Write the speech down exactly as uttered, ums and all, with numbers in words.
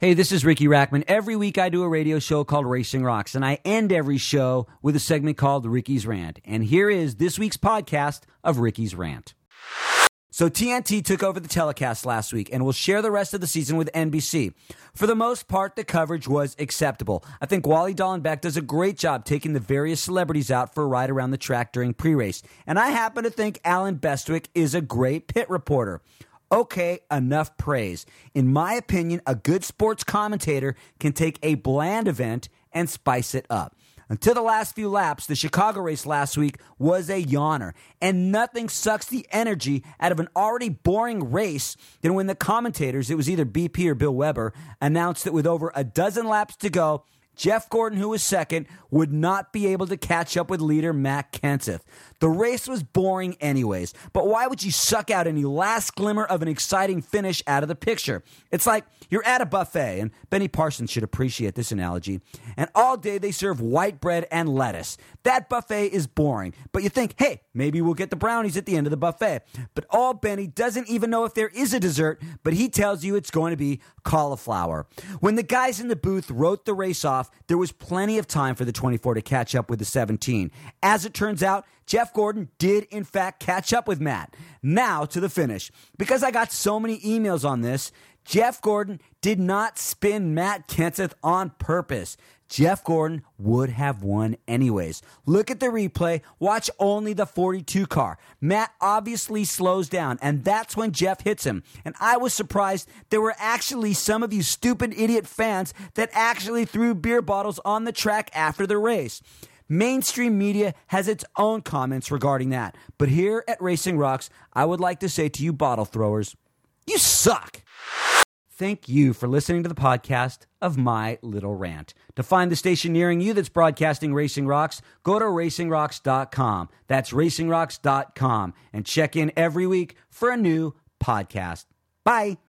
Hey, this is Ricky Rackman. Every week I do a radio show called Racing Rocks, and I end every show with a segment called Ricky's Rant. And here is this week's podcast of Ricky's Rant. So T N T took over the telecast last week and will share the rest of the season with N B C. For the most part, the coverage was acceptable. I think Wally Dallenbach does a great job taking the various celebrities out for a ride around the track during pre-race. And I happen to think Alan Bestwick is a great pit reporter. Okay, enough praise. In my opinion, a good sports commentator can take a bland event and spice it up. Until the last few laps, the Chicago race last week was a yawner, and nothing sucks the energy out of an already boring race than when the commentators, it was either B P or Bill Weber, announced that with over a dozen laps to go, Jeff Gordon, who was second, would not be able to catch up with leader Matt Kenseth. The race was boring anyways, but why would you suck out any last glimmer of an exciting finish out of the picture? It's like you're at a buffet, and Benny Parsons should appreciate this analogy, and all day they serve white bread and lettuce. That buffet is boring, but you think, hey, maybe we'll get the brownies at the end of the buffet. But all Benny doesn't even know if there is a dessert, but he tells you it's going to be cauliflower. When the guys in the booth wrote the race off, there was plenty of time for the twenty-four to catch up with the seventeen. As it turns out, Jeff Gordon did, in fact, catch up with Matt. Now to the finish. Because I got so many emails on this, Jeff Gordon did not spin Matt Kenseth on purpose. Jeff Gordon would have won anyways. Look at the replay. Watch only the forty-two car. Matt obviously slows down, and that's when Jeff hits him. And I was surprised there were actually some of you stupid idiot fans that actually threw beer bottles on the track after the race. Mainstream media has its own comments regarding that. But here at Racing Rocks, I would like to say to you bottle throwers, you suck. Thank you for listening to the podcast of My Little Rant. To find the station nearing you that's broadcasting Racing Rocks, go to racing rocks dot com. That's racing rocks dot com. And check in every week for a new podcast. Bye.